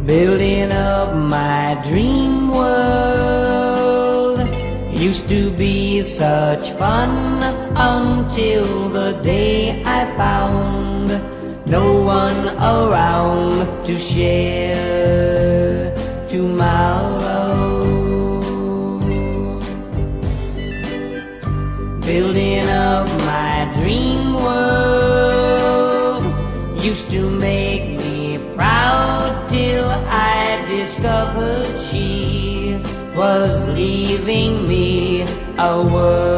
Building up my dream world used to be such fun until the day I found no one around to share tomorrow. Building up my dream world used to make me proud till I discovered she was leaving me a world